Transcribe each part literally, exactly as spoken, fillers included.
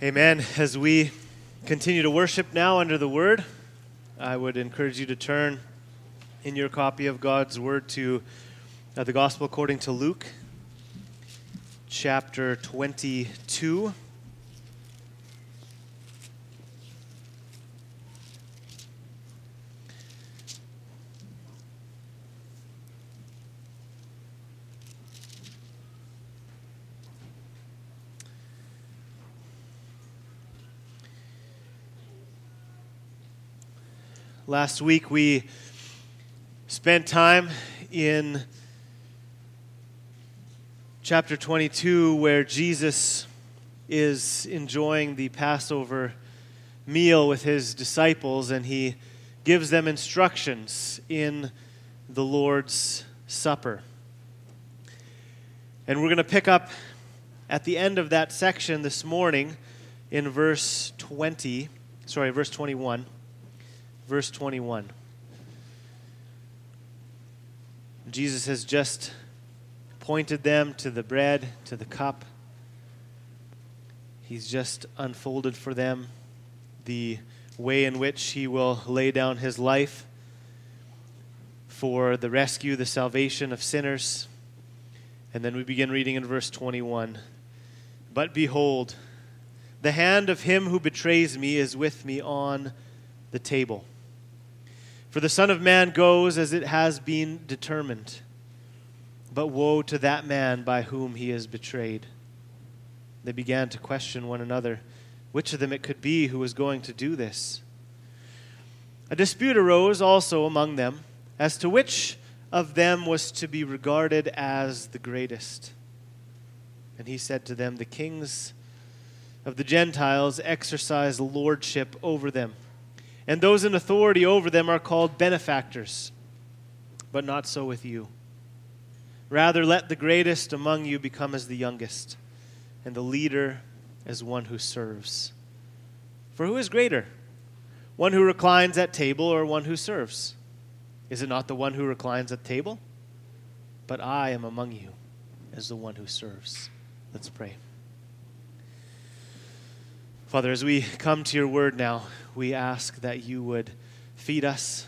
Amen. As we continue to worship now under the Word, I would encourage you to turn in your copy of God's Word to uh, the Gospel according to Luke, chapter twenty-two. Last week we spent time in chapter twenty-two where Jesus is enjoying the Passover meal with his disciples, and he gives them instructions in the Lord's Supper. And we're going to pick up at the end of that section this morning in verse twenty, sorry, verse twenty-one. Verse twenty-one. Jesus has just pointed them to the bread, to the cup. He's just unfolded for them the way in which he will lay down his life for the rescue, the salvation of sinners. And then we begin reading in verse twenty-one. But behold, the hand of him who betrays me is with me on the table. For the Son of Man goes as it has been determined, but woe to that man by whom he is betrayed. They began to question one another, which of them it could be who was going to do this. A dispute arose also among them as to which of them was to be regarded as the greatest. And he said to them, the kings of the Gentiles exercise lordship over them, and those in authority over them are called benefactors. But not so with you. Rather, let the greatest among you become as the youngest, and the leader as one who serves. For who is greater, one who reclines at table or one who serves? Is it not the one who reclines at table? But I am among you as the one who serves. Let's pray. Father, as we come to your word now, we ask that you would feed us,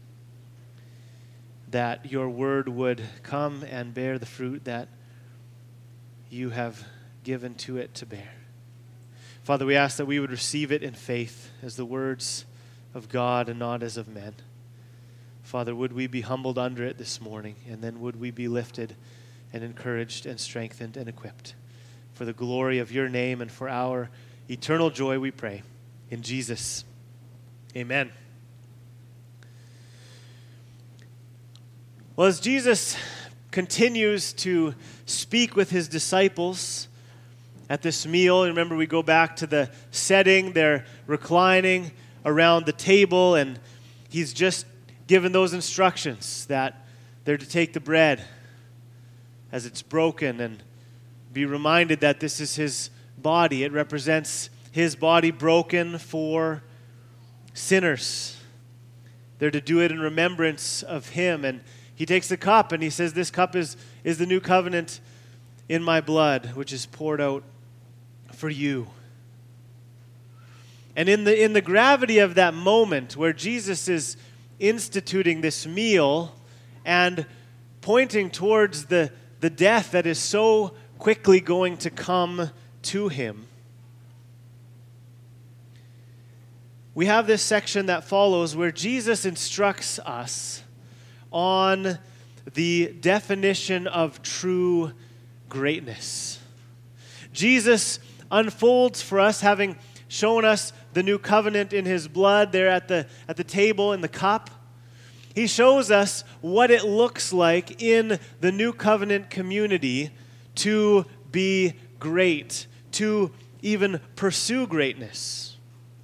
that your word would come and bear the fruit that you have given to it to bear. Father, we ask that we would receive it in faith as the words of God and not as of men. Father, would we be humbled under it this morning, and then would we be lifted and encouraged and strengthened and equipped for the glory of your name and for our eternal joy, we pray. In Jesus, amen. Well, as Jesus continues to speak with his disciples at this meal, remember we go back to the setting, they're reclining around the table, and he's just given those instructions that they're to take the bread as it's broken and be reminded that this is his body. It represents his body broken for sinners. They're to do it in remembrance of him. And he takes the cup and he says, this cup is, is the new covenant in my blood, which is poured out for you. And in the in the gravity of that moment where Jesus is instituting this meal and pointing towards the, the death that is so quickly going to come to him, we have this section that follows where Jesus instructs us on the definition of true greatness. Jesus unfolds for us, having shown us the new covenant in his blood there at the, at the table in the cup. He shows us what it looks like in the new covenant community to be great, to even pursue greatness.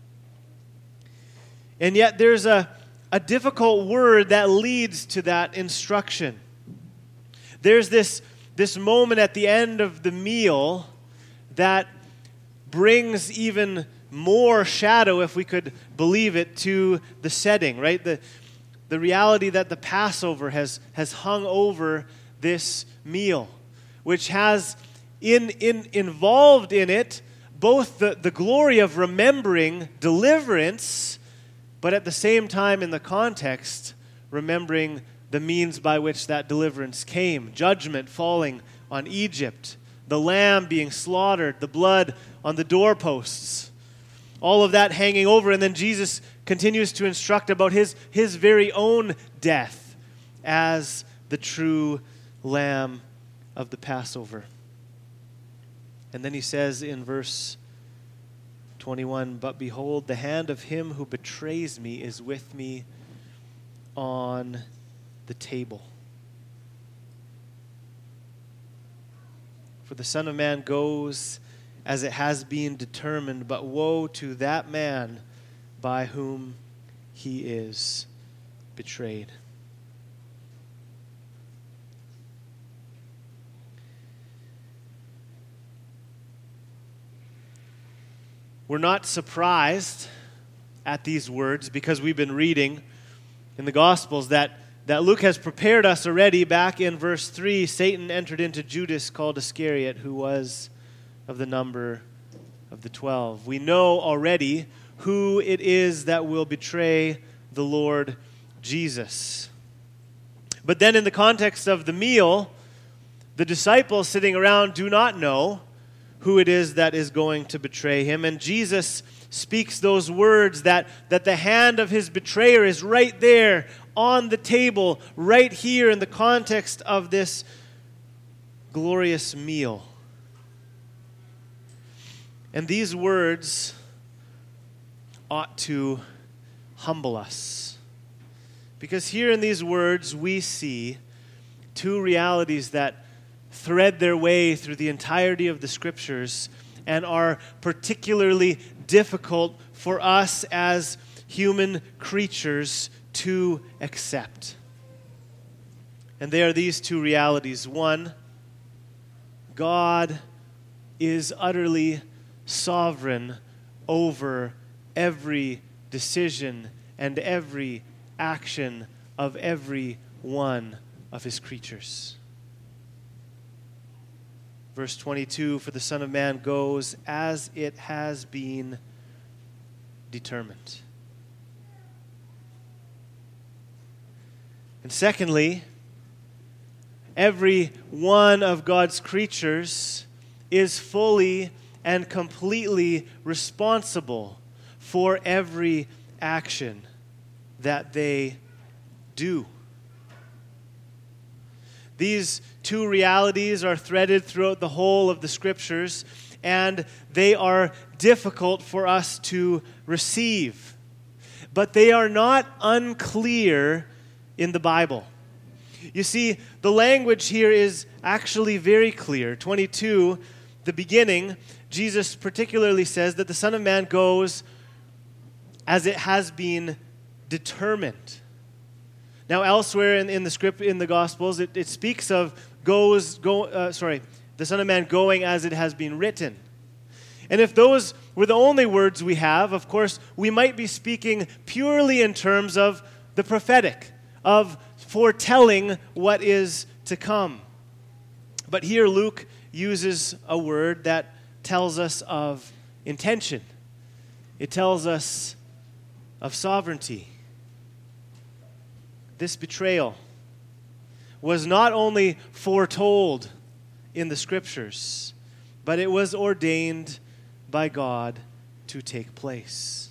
And yet there's a, a difficult word that leads to that instruction. There's this, this moment at the end of the meal that brings even more shadow, if we could believe it, to the setting, right? The, the reality that the Passover has, has hung over this meal, which has in, in involved in it both the, the glory of remembering deliverance, but at the same time in the context, remembering the means by which that deliverance came. Judgment falling on Egypt, the lamb being slaughtered, the blood on the doorposts, all of that hanging over. And then Jesus continues to instruct about his, his very own death as the true Lamb of the Passover. And then he says in verse twenty-one, "But behold, the hand of him who betrays me is with me on the table. For the Son of Man goes as it has been determined, but woe to that man by whom he is betrayed." We're not surprised at these words because we've been reading in the Gospels that, that Luke has prepared us already. Back in verse three, Satan entered into Judas called Iscariot, who was of the number of the twelve. We know already who it is that will betray the Lord Jesus. But then in the context of the meal, the disciples sitting around do not know who it is that is going to betray him. And Jesus speaks those words that, that the hand of his betrayer is right there on the table, right here in the context of this glorious meal. And these words ought to humble us. Because here in these words we see two realities that thread their way through the entirety of the Scriptures and are particularly difficult for us as human creatures to accept. And they are these two realities. One, God is utterly sovereign over every decision and every action of every one of his creatures. Verse twenty-two, "For the Son of Man goes as it has been determined." And secondly, every one of God's creatures is fully and completely responsible for every action that they do. These two realities are threaded throughout the whole of the Scriptures, and they are difficult for us to receive. But they are not unclear in the Bible. You see, the language here is actually very clear. twenty-two, the beginning, Jesus particularly says that the Son of Man goes as it has been determined. Now, elsewhere in, in the script, in the Gospels, it, it speaks of goes, go, uh, sorry, the Son of Man going as it has been written. And if those were the only words we have, of course, we might be speaking purely in terms of the prophetic, of foretelling what is to come. But here Luke uses a word that tells us of intention. It tells us of sovereignty. This betrayal was not only foretold in the Scriptures, but it was ordained by God to take place.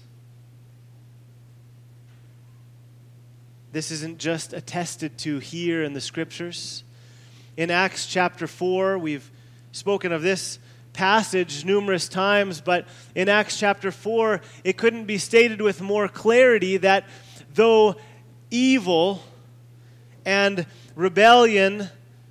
This isn't just attested to here in the Scriptures. In Acts chapter four, we've spoken of this passage numerous times, but in Acts chapter four, it couldn't be stated with more clarity that though evil and rebellion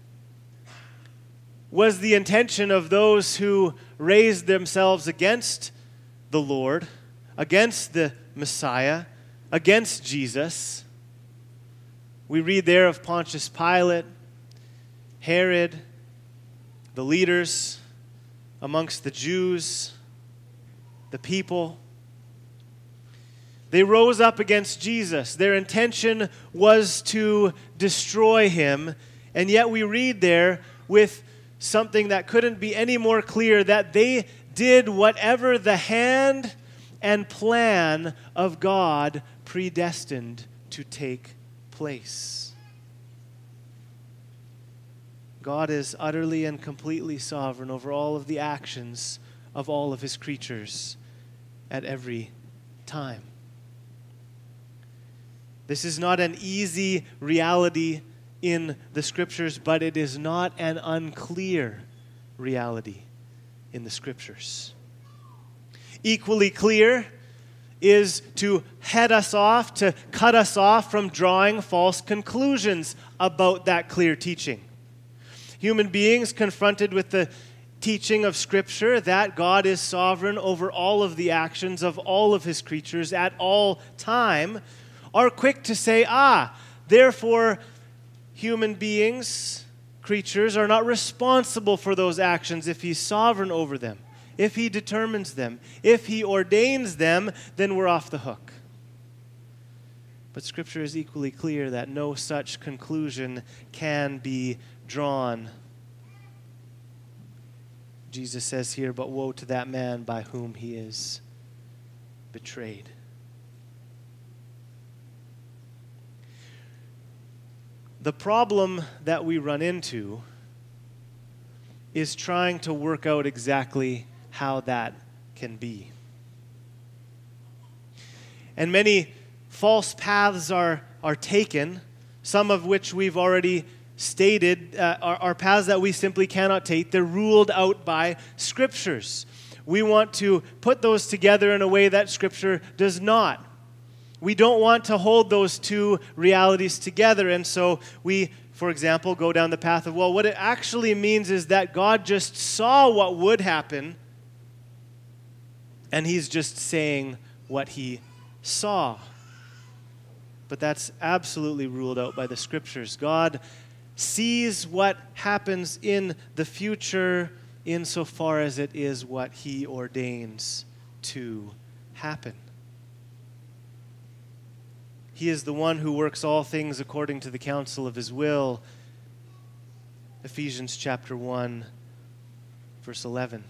was the intention of those who raised themselves against the Lord, against the Messiah, against Jesus. We read there of Pontius Pilate, Herod, the leaders amongst the Jews, the people. They rose up against Jesus. Their intention was to destroy him. And yet we read there with something that couldn't be any more clear that they did whatever the hand and plan of God predestined to take place. God is utterly and completely sovereign over all of the actions of all of his creatures at every time. This is not an easy reality in the Scriptures, but it is not an unclear reality in the Scriptures. Equally clear is to head us off, to cut us off from drawing false conclusions about that clear teaching. Human beings confronted with the teaching of Scripture that God is sovereign over all of the actions of all of his creatures at all time are quick to say, ah, therefore human beings, creatures, are not responsible for those actions if he's sovereign over them. If he determines them, if he ordains them, then we're off the hook. But Scripture is equally clear that no such conclusion can be drawn. Jesus says here, but woe to that man by whom he is betrayed. The problem that we run into is trying to work out exactly how that can be. And many false paths are, are taken, some of which we've already stated uh, are, are paths that we simply cannot take. They're ruled out by Scriptures. We want to put those together in a way that Scripture does not. We don't want to hold those two realities together, and so we, for example, go down the path of, well, what it actually means is that God just saw what would happen, and he's just saying what he saw. But that's absolutely ruled out by the Scriptures. God sees what happens in the future insofar as it is what he ordains to happen. He is the one who works all things according to the counsel of his will. Ephesians chapter one, verse eleven.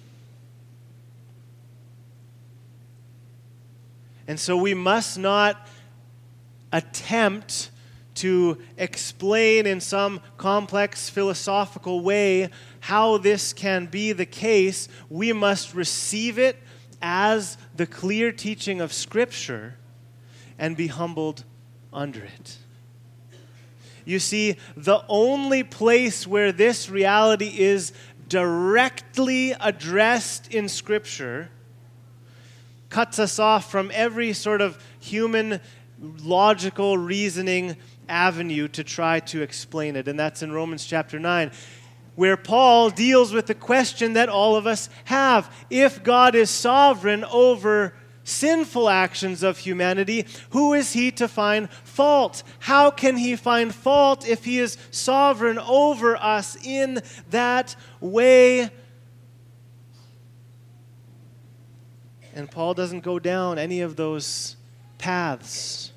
And so we must not attempt to explain in some complex philosophical way how this can be the case. We must receive it as the clear teaching of Scripture and be humbled under it. You see, the only place where this reality is directly addressed in Scripture cuts us off from every sort of human logical reasoning avenue to try to explain it. And that's in Romans chapter nine, where Paul deals with the question that all of us have. If God is sovereign over sinful actions of humanity, who is he to find fault? How can he find fault if he is sovereign over us in that way? And Paul doesn't go down any of those paths.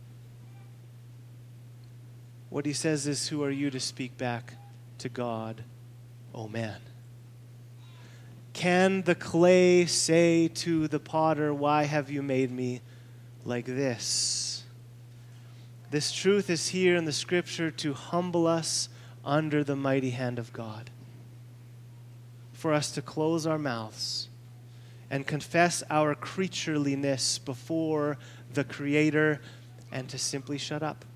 What he says is, who are you to speak back to God, O man? Can the clay say to the potter, why have you made me like this? This truth is here in the Scripture to humble us under the mighty hand of God. For us to close our mouths and confess our creatureliness before the Creator and to simply shut up.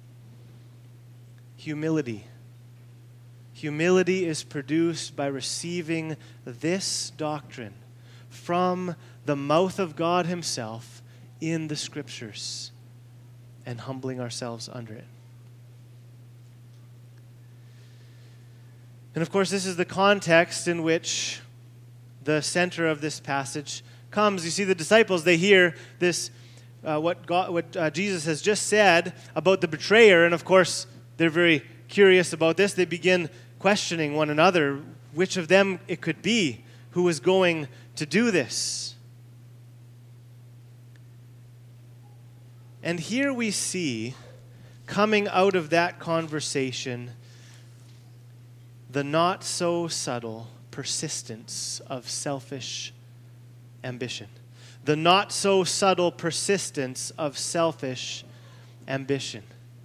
Humility. Humility is produced by receiving this doctrine from the mouth of God himself in the Scriptures and humbling ourselves under it. And of course, this is the context in which the center of this passage comes. You see, the disciples, they hear this, uh, what, God, what uh, Jesus has just said about the betrayer, and of course, they're very curious about this. They begin questioning one another, which of them it could be who is going to do this. And here we see, coming out of that conversation, the not so subtle persistence of selfish ambition. The not so subtle persistence of selfish ambition.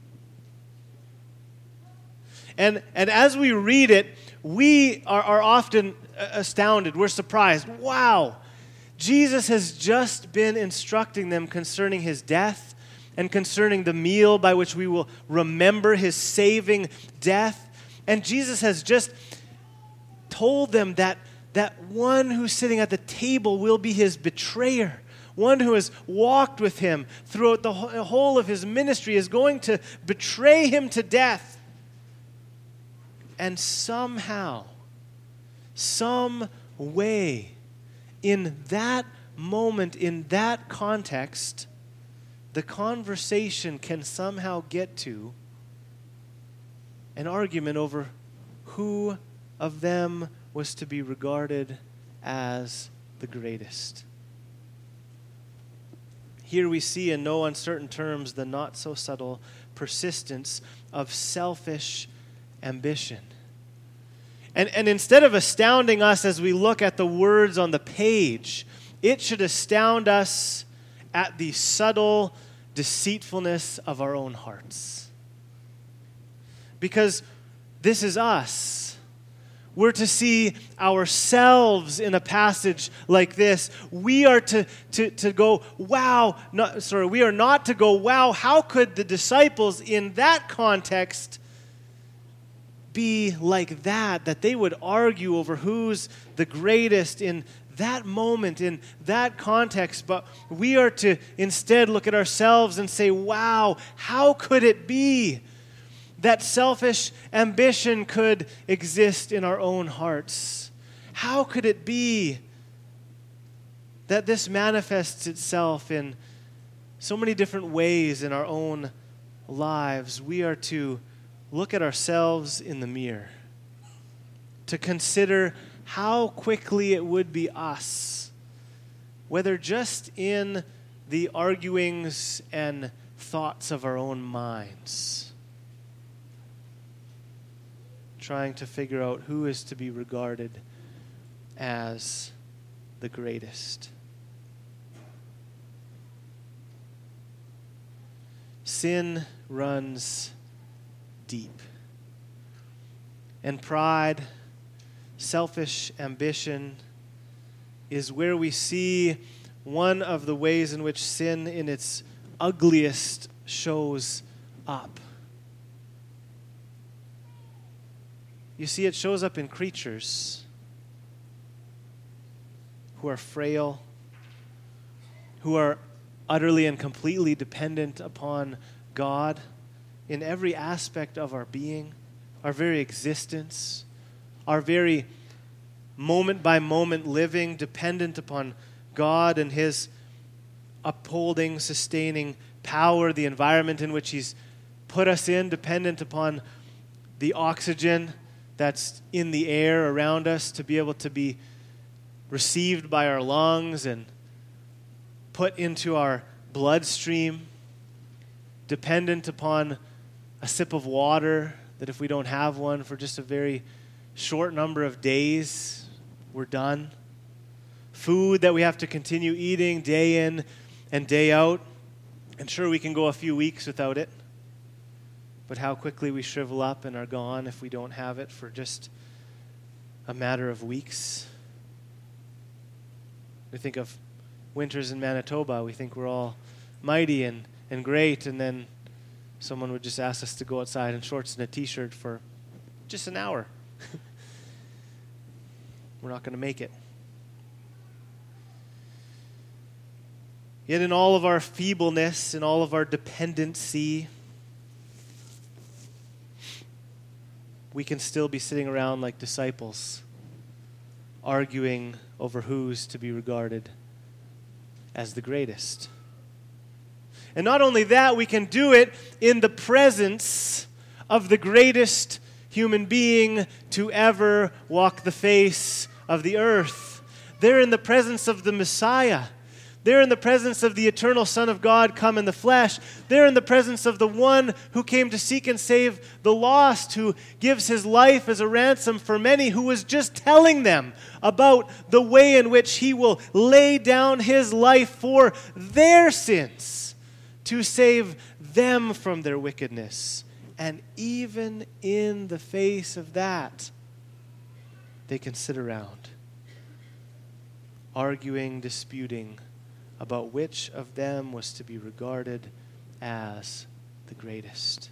And, and as we read it, we are, are often astounded. We're surprised. Wow, Jesus has just been instructing them concerning his death and concerning the meal by which we will remember his saving death. And Jesus has just told them that, that one who's sitting at the table will be his betrayer. One who has walked with him throughout the whole of his ministry is going to betray him to death. And somehow, some way, in that moment, in that context, the conversation can somehow get to an argument over who of them was to be regarded as the greatest. Here we see in no uncertain terms the not so subtle persistence of selfish ambition. And, and instead of astounding us as we look at the words on the page, it should astound us at the subtle deceitfulness of our own hearts. Because this is us. We're to see ourselves in a passage like this. We are to, to, to go, wow, not, sorry, we are not to go, wow, how could the disciples in that context be like that, that they would argue over who's the greatest in that moment, in that context. But we are to instead look at ourselves and say, wow, how could it be that selfish ambition could exist in our own hearts? How could it be that this manifests itself in so many different ways in our own lives? We are to look at ourselves in the mirror, to consider how quickly it would be us, whether just in the arguings and thoughts of our own minds, trying to figure out who is to be regarded as the greatest. Sin runs deep. And pride, selfish ambition is where we see one of the ways in which sin in its ugliest shows up. You see, it shows up in creatures who are frail, who are utterly and completely dependent upon God in every aspect of our being, our very existence, our very moment-by-moment living, dependent upon God and his upholding, sustaining power, the environment in which he's put us in, dependent upon the oxygen that's in the air around us to be able to be received by our lungs and put into our bloodstream, dependent upon a sip of water that if we don't have one for just a very short number of days, we're done. Food that we have to continue eating day in and day out. And sure, we can go a few weeks without it. But how quickly we shrivel up and are gone if we don't have it for just a matter of weeks. We think of winters in Manitoba. We think we're all mighty and, and great, and then someone would just ask us to go outside in shorts and a t-shirt for just an hour. We're not going to make it. Yet in all of our feebleness, in all of our dependency, we can still be sitting around like disciples, arguing over who's to be regarded as the greatest. And not only that, we can do it in the presence of the greatest human being to ever walk the face of the earth. They're in the presence of the Messiah, They're in the presence of the eternal Son of God come in the flesh. They're in the presence of the one who came to seek and save the lost, who gives his life as a ransom for many, who was just telling them about the way in which he will lay down his life for their sins to save them from their wickedness. And even in the face of that, they can sit around, arguing, disputing about which of them was to be regarded as the greatest.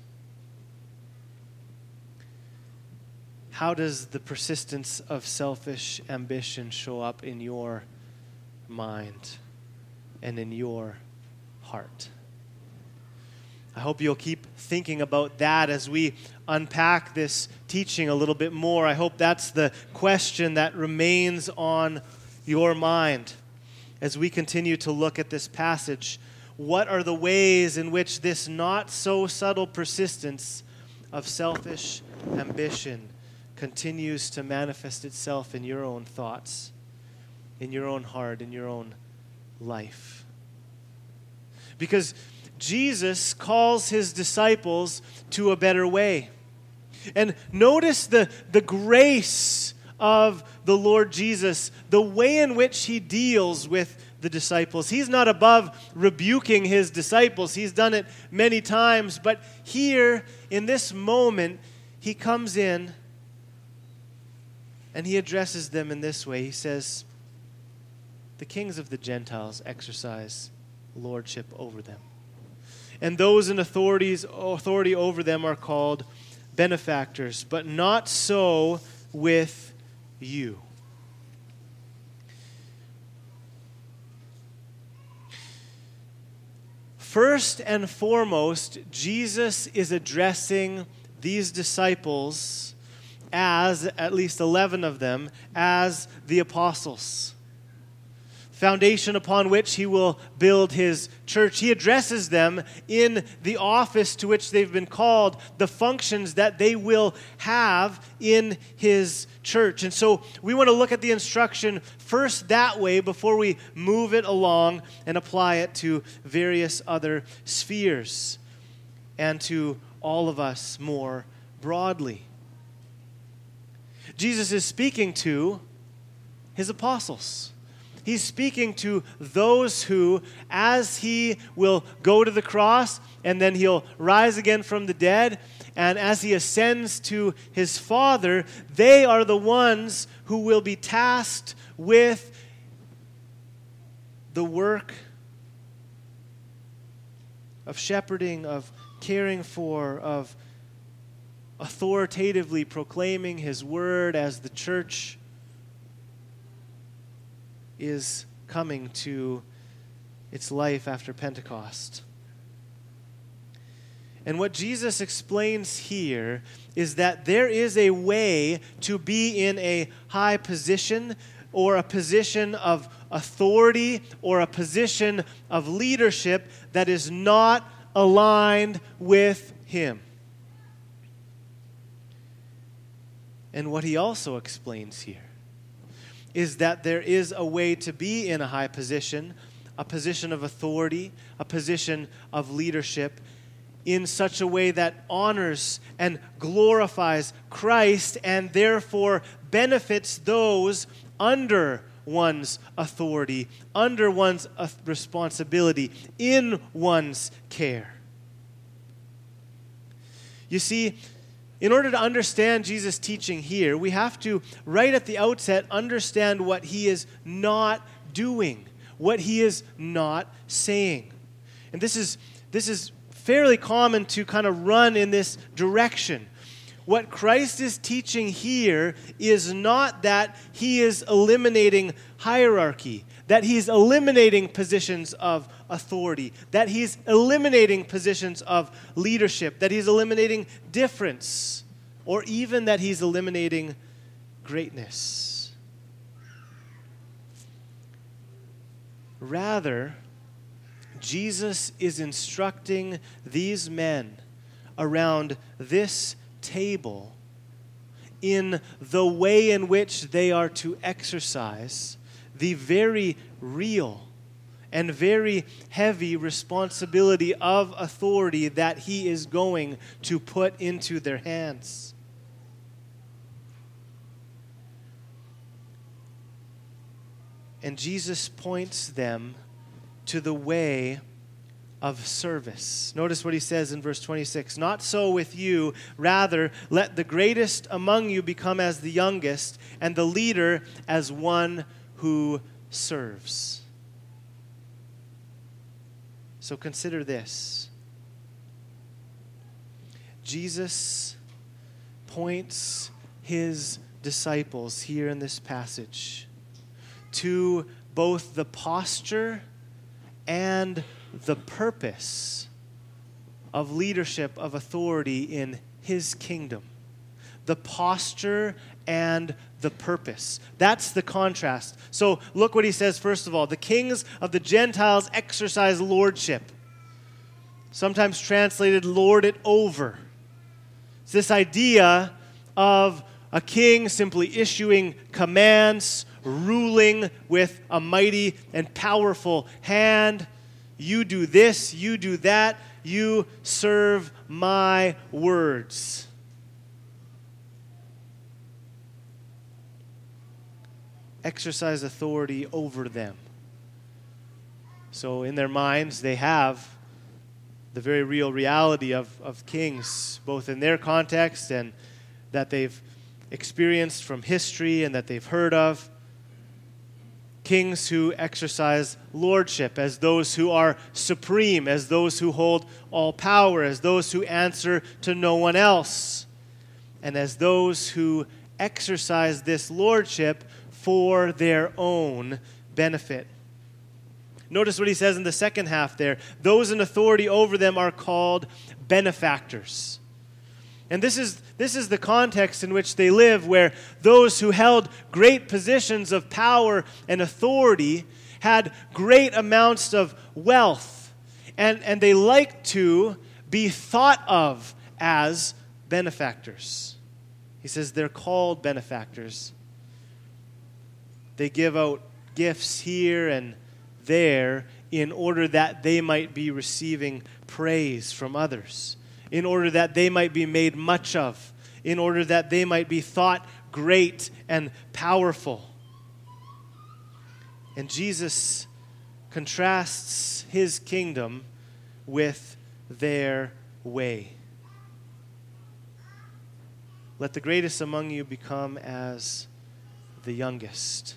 How does the persistence of selfish ambition show up in your mind and in your heart? I hope you'll keep thinking about that as we unpack this teaching a little bit more. I hope that's the question that remains on your mind as we continue to look at this passage. What are the ways in which this not so subtle persistence of selfish ambition continues to manifest itself in your own thoughts, in your own heart, in your own life? Because Jesus calls his disciples to a better way. And notice the, the grace of the Lord Jesus, the way in which he deals with the disciples. He's not above rebuking his disciples. He's done it many times. But here, in this moment, he comes in and he addresses them in this way. He says, the kings of the Gentiles exercise lordship over them, and those in authorities, authority over them are called benefactors, but not so with you. First and foremost, Jesus is addressing these disciples as, at least eleven of them, as the apostles. Foundation upon which he will build his church. He addresses them in the office to which they've been called, the functions that they will have in his church. And so we want to look at the instruction first that way before we move it along and apply it to various other spheres and to all of us more broadly. Jesus is speaking to his apostles. He's speaking to those who, as he will go to the cross and then he'll rise again from the dead, and as he ascends to his Father, they are the ones who will be tasked with the work of shepherding, of caring for, of authoritatively proclaiming his word as the church is coming to its life after Pentecost. And what Jesus explains here is that there is a way to be in a high position or a position of authority or a position of leadership that is not aligned with him. And what he also explains here is that there is a way to be in a high position, a position of authority, a position of leadership, in such a way that honors and glorifies Christ and therefore benefits those under one's authority, under one's responsibility, in one's care. You see, in order to understand Jesus' teaching here, we have to, right at the outset, understand what he is not doing, what he is not saying. And this is, this is fairly common to kind of run in this direction. What Christ is teaching here is not that he is eliminating hierarchy, that he's eliminating positions of authority, that he's eliminating positions of leadership, that he's eliminating difference, or even that he's eliminating greatness. Rather, Jesus is instructing these men around this table in the way in which they are to exercise the very real and very heavy responsibility of authority that he is going to put into their hands. And Jesus points them to the way of service. Notice what he says in verse twenty-six. Not so with you, rather let the greatest among you become as the youngest, and the leader as one who serves. So consider this. Jesus points his disciples here in this passage to both the posture and the purpose of leadership, of authority in his kingdom. The posture and the purpose. That's the contrast. So look what he says first of all. The kings of the Gentiles exercise lordship. Sometimes translated lord it over. It's this idea of a king simply issuing commands, ruling with a mighty and powerful hand. You do this, you do that, you serve my words. Exercise authority over them. So in their minds, they have the very real reality of, of kings, both in their context and that they've experienced from history and that they've heard of. Kings who exercise lordship as those who are supreme, as those who hold all power, as those who answer to no one else, and as those who exercise this lordship for their own benefit. Notice what he says in the second half there. Those in authority over them are called benefactors. And this is this is the context in which they live, where those who held great positions of power and authority had great amounts of wealth, and, and they like to be thought of as benefactors. He says they're called benefactors. They give out gifts here and there in order that they might be receiving praise from others, in order that they might be made much of, in order that they might be thought great and powerful. And Jesus contrasts his kingdom with their way. Let the greatest among you become as the youngest.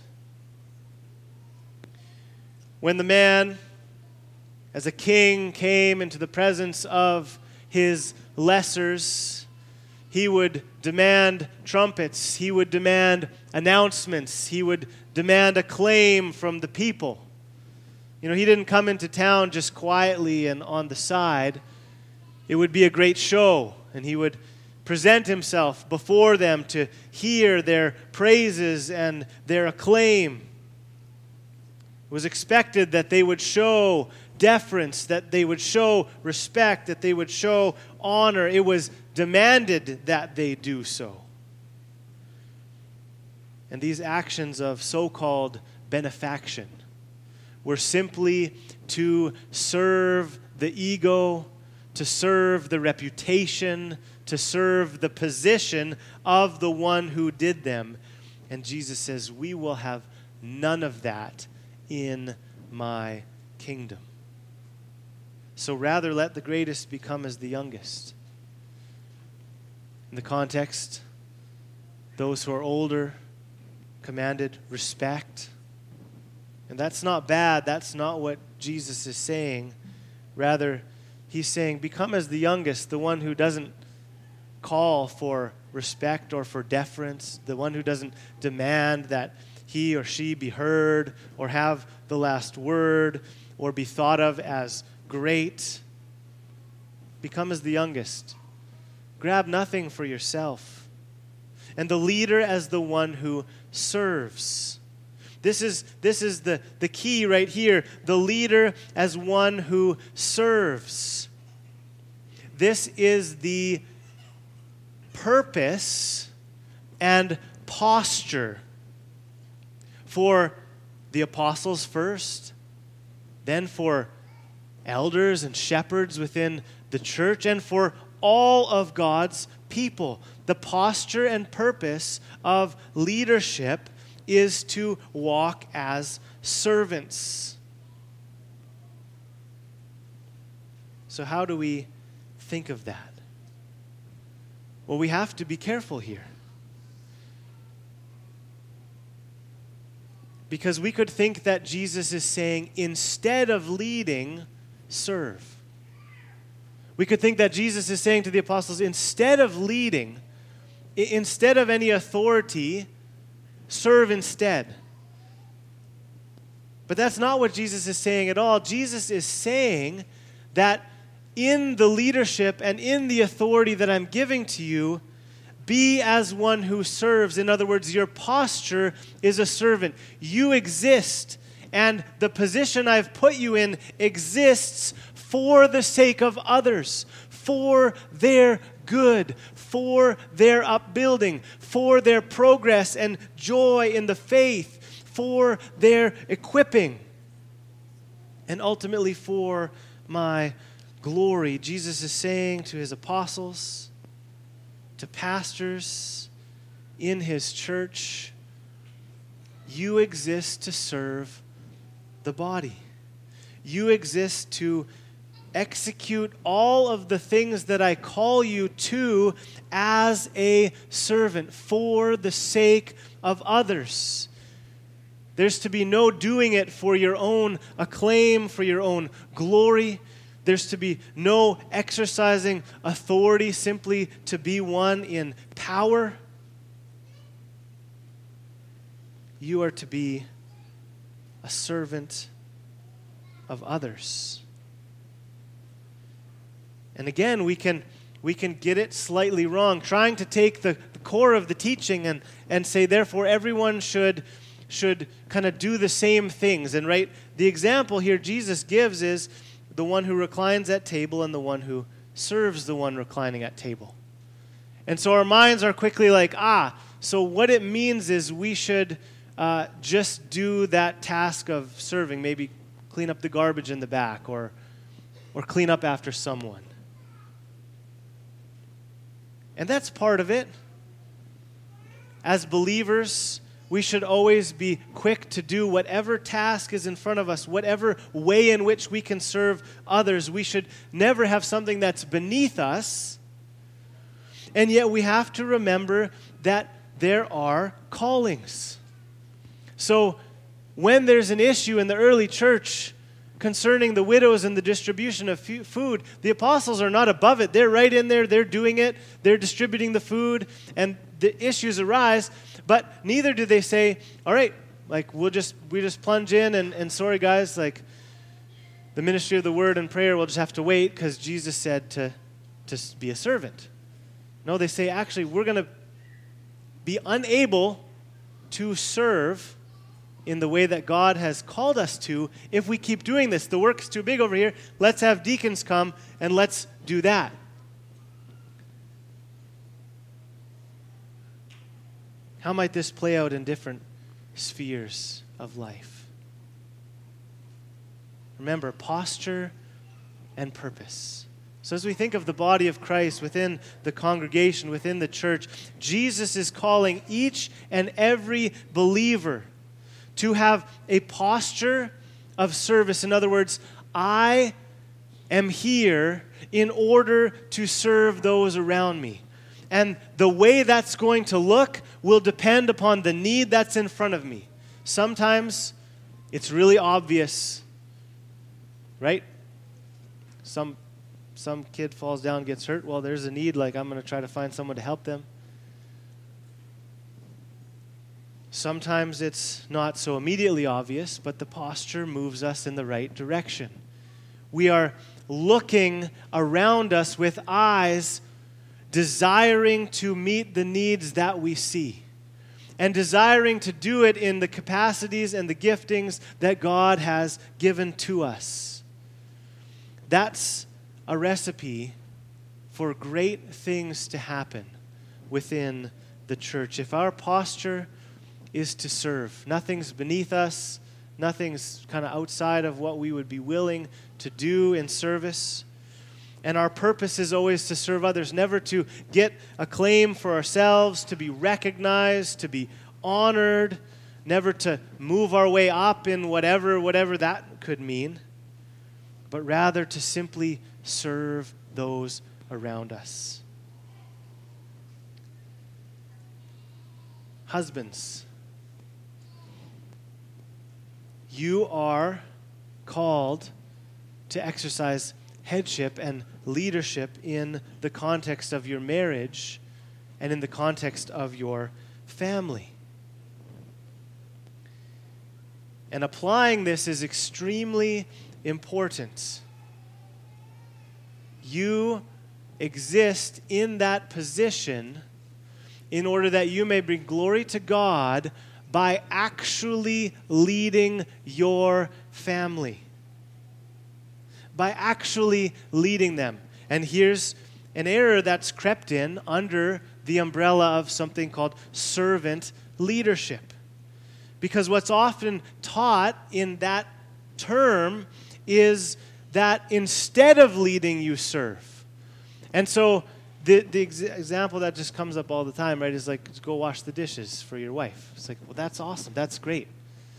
When the man, as a king, came into the presence of his lessers, he would demand trumpets, he would demand announcements, he would demand acclaim from the people. You know, he didn't come into town just quietly and on the side. It would be a great show, and he would present himself before them to hear their praises and their acclaim. It was expected that they would show deference, that they would show respect, that they would show honor. It was demanded that they do so. And these actions of so-called benefaction were simply to serve the ego, to serve the reputation, to serve the position of the one who did them. And Jesus says, we will have none of that in my kingdom. So rather let the greatest become as the youngest. In the context, those who are older commanded respect. And that's not bad. That's not what Jesus is saying. Rather, he's saying, become as the youngest, the one who doesn't call for respect or for deference, the one who doesn't demand that he or she be heard or have the last word or be thought of as great. Become as the youngest. Grab nothing for yourself. And the leader as the one who serves. This is, this is the, the key right here. The leader as one who serves. This is the purpose and posture for the apostles first, then for elders and shepherds within the church, and for all of God's people. The posture and purpose of leadership is to walk as servants. So how do we think of that? Well, we have to be careful here. Because we could think that Jesus is saying, instead of leading, serve. We could think that Jesus is saying to the apostles, instead of leading, i- instead of any authority, serve instead. But that's not what Jesus is saying at all. Jesus is saying that in the leadership and in the authority that I'm giving to you, be as one who serves. In other words, your posture is a servant. You exist, and the position I've put you in exists for the sake of others, for their good, for their upbuilding, for their progress and joy in the faith, for their equipping, and ultimately for my glory. Jesus is saying to his apostles, to pastors in his church, you exist to serve the body. You exist to execute all of the things that I call you to as a servant for the sake of others. There's to be no doing it for your own acclaim, for your own glory. There's to be no exercising authority simply to be one in power. You are to be a servant of others. And again, we can we can get it slightly wrong, trying to take the, the core of the teaching and, and say, therefore, everyone should should kind of do the same things. And right, the example here Jesus gives is the one who reclines at table and the one who serves the one reclining at table. And so our minds are quickly like, ah, so what it means is we should uh, just do that task of serving, maybe clean up the garbage in the back or or clean up after someone. And that's part of it. As believers, we should always be quick to do whatever task is in front of us, whatever way in which we can serve others. We should never have something that's beneath us. And yet we have to remember that there are callings. So when there's an issue in the early church concerning the widows and the distribution of food, the apostles are not above it. They're right in there. They're doing it. They're distributing the food, and the issues arise. But neither do they say, all right, like we'll just we just plunge in and, and sorry guys, like the ministry of the word and prayer will just have to wait because Jesus said to, to be a servant. No, they say actually we're going to be unable to serve in the way that God has called us to if we keep doing this. The work's too big over here. Let's have deacons come and let's do that. How might this play out in different spheres of life? Remember, posture and purpose. So as we think of the body of Christ within the congregation, within the church, Jesus is calling each and every believer to have a posture of service. In other words, I am here in order to serve those around me. And the way that's going to look will depend upon the need that's in front of me. Sometimes it's really obvious, right? Some some kid falls down, gets hurt. Well, there's a need, like I'm going to try to find someone to help them. Sometimes it's not so immediately obvious, but the posture moves us in the right direction. We are looking around us with eyes desiring to meet the needs that we see, and desiring to do it in the capacities and the giftings that God has given to us. That's a recipe for great things to happen within the church. If our posture is to serve, nothing's beneath us, Nothing's kind of outside of what we would be willing to do in service. And our purpose is always to serve others, never to get acclaim for ourselves, to be recognized, to be honored, never to move our way up in whatever, whatever that could mean, but rather to simply serve those around us. Husbands, you are called to exercise headship and leadership in the context of your marriage and in the context of your family. And applying this is extremely important. You exist in that position in order that you may bring glory to God by actually leading your family. By actually leading them. And here's an error that's crept in under the umbrella of something called servant leadership. Because what's often taught in that term is that instead of leading, you serve. And so the, the ex- example that just comes up all the time, right, is like, go wash the dishes for your wife. It's like, well, that's awesome. That's great.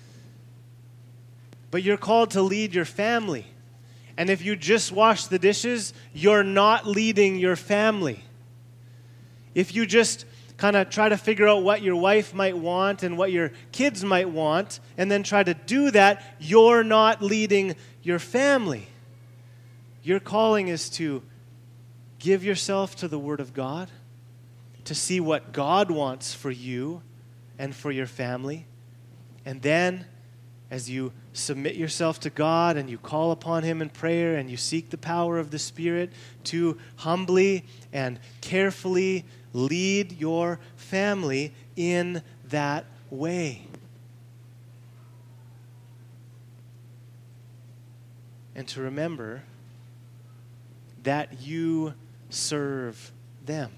But you're called to lead your family. And if you just wash the dishes, you're not leading your family. If you just kind of try to figure out what your wife might want and what your kids might want, and then try to do that, you're not leading your family. Your calling is to give yourself to the Word of God, to see what God wants for you and for your family, and then as you submit yourself to God and you call upon Him in prayer and you seek the power of the Spirit to humbly and carefully lead your family in that way. And to remember that you serve them.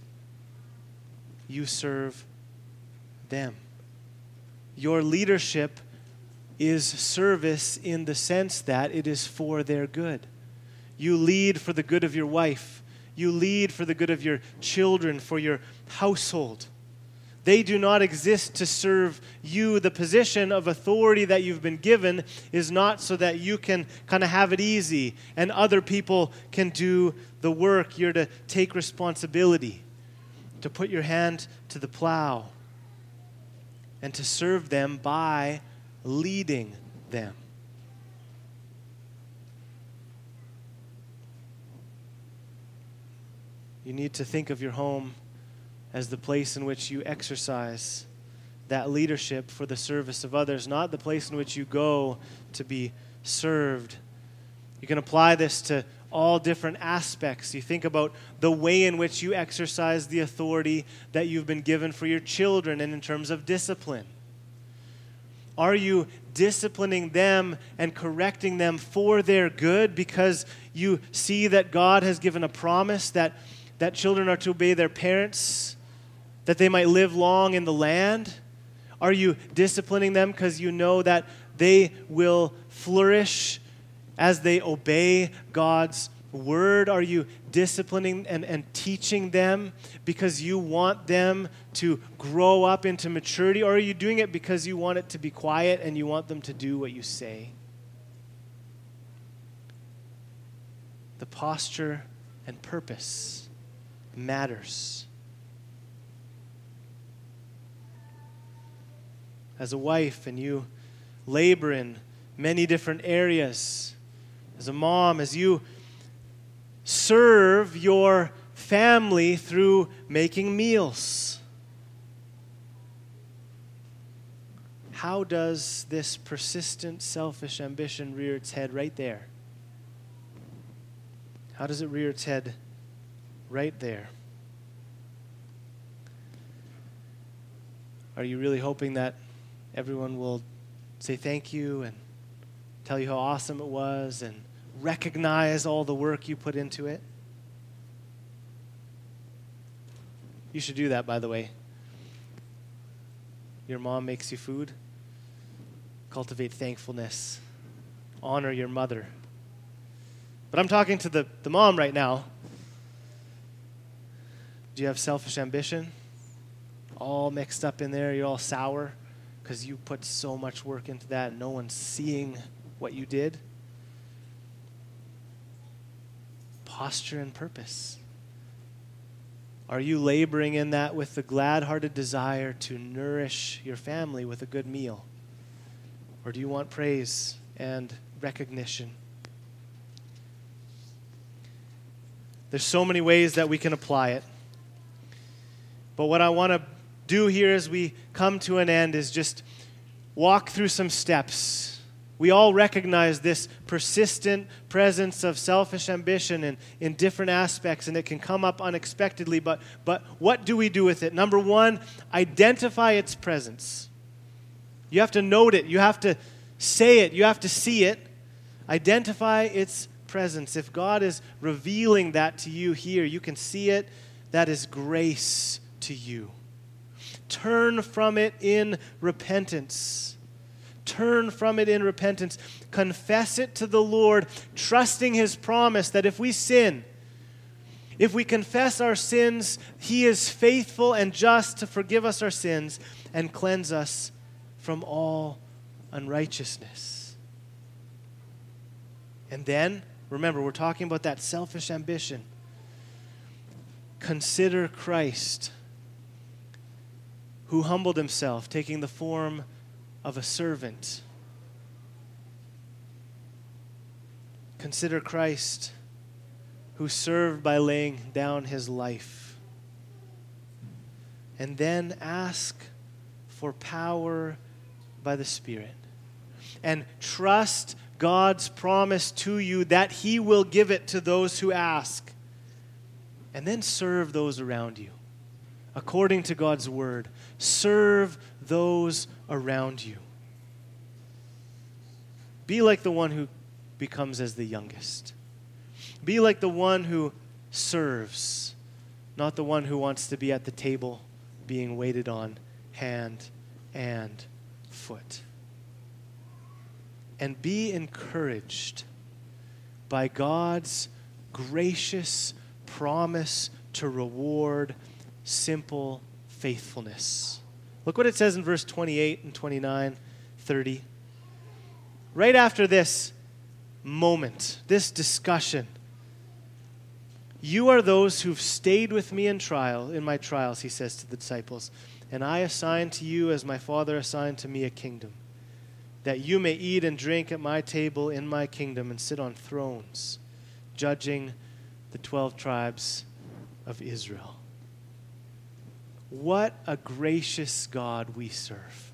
You serve them. Your leadership is service in the sense that it is for their good. You lead for the good of your wife. You lead for the good of your children, for your household. They do not exist to serve you. The position of authority that you've been given is not so that you can kind of have it easy and other people can do the work. You're to take responsibility, to put your hand to the plow, and to serve them by leading them. You need to think of your home as the place in which you exercise that leadership for the service of others, not the place in which you go to be served. You can apply this to all different aspects. You think about the way in which you exercise the authority that you've been given for your children and in terms of discipline. Are you disciplining them and correcting them for their good because you see that God has given a promise that, that children are to obey their parents, that they might live long in the land? Are you disciplining them because you know that they will flourish as they obey God's word? Are you disciplining and, and teaching them because you want them to grow up into maturity? Or are you doing it because you want it to be quiet and you want them to do what you say? The posture and purpose matters. As a wife and you labor in many different areas, as a mom, as you serve your family through making meals, how does this persistent selfish ambition rear its head right there? How does it rear its head right there? Are you really hoping that everyone will say thank you and tell you how awesome it was and recognize all the work you put into it? You should do that, by the way. Your mom makes you food. cultivate thankfulness, honor your mother. But I'm talking to the, the mom right now. Do you have selfish ambition? All mixed up in there, you're all sour because you put so much work into that and no one's seeing what you did? Posture and purpose. Are you laboring in that with the glad-hearted desire to nourish your family with a good meal? Or do you want praise and recognition? There's so many ways that we can apply it. But what I want to do here as we come to an end is just walk through some steps. We all recognize this persistent presence of selfish ambition in, in different aspects, and it can come up unexpectedly, but, but what do we do with it? Number one, identify its presence. You have to note it. You have to say it. You have to see it. Identify its presence. If God is revealing that to you here, you can see it. That is grace to you. Turn from it in repentance. Turn from it in repentance. Confess it to the Lord, trusting His promise that if we sin, if we confess our sins, He is faithful and just to forgive us our sins and cleanse us from all unrighteousness. And then, remember, we're talking about that selfish ambition. Consider Christ, who humbled Himself, taking the form of a servant. Consider Christ, who served by laying down His life. And then ask for power by the Spirit. And trust God's promise to you that He will give it to those who ask. And then serve those around you. According to God's word, serve those around you. Be like the one who becomes as the youngest. Be like the one who serves, not the one who wants to be at the table being waited on hand and foot. And be encouraged by God's gracious promise to reward simple faithfulness. Look what it says in verse twenty-eight and twenty-nine, thirty. Right after this moment, this discussion, you are those who've stayed with me in trial, in my trials, he says to the disciples, and I assign to you as my Father assigned to me a kingdom, that you may eat and drink at my table in my kingdom and sit on thrones, judging the twelve tribes of Israel. What a gracious God we serve.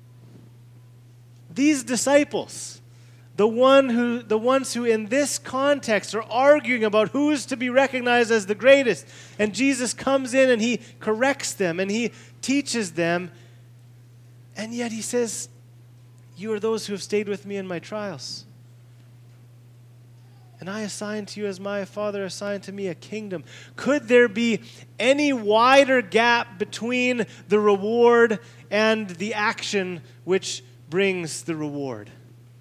These disciples, the one who, the ones who in this context are arguing about who's to be recognized as the greatest, and Jesus comes in and He corrects them and He teaches them, and yet He says, you are those who have stayed with me in my trials. And I assign to you as my Father assigned to me a kingdom. Could there be any wider gap between the reward and the action which brings the reward?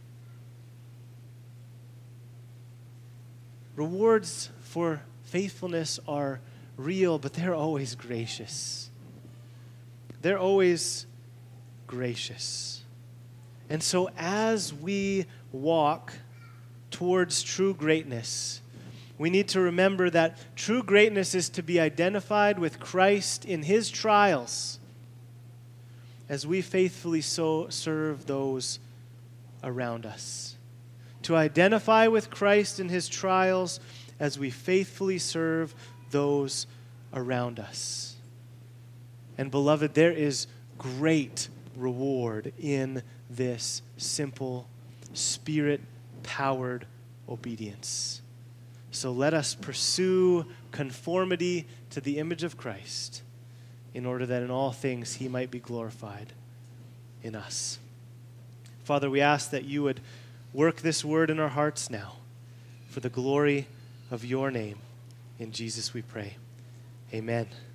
Rewards for faithfulness are real, but they're always gracious. They're always gracious. And so as we walk towards true greatness, we need to remember that true greatness is to be identified with Christ in His trials as we faithfully so serve those around us. To identify with Christ in His trials as we faithfully serve those around us. And beloved, there is great reward in this simple, Spirit-powered obedience. So let us pursue conformity to the image of Christ in order that in all things He might be glorified in us. Father, we ask that you would work this word in our hearts now for the glory of your name. In Jesus we pray. Amen.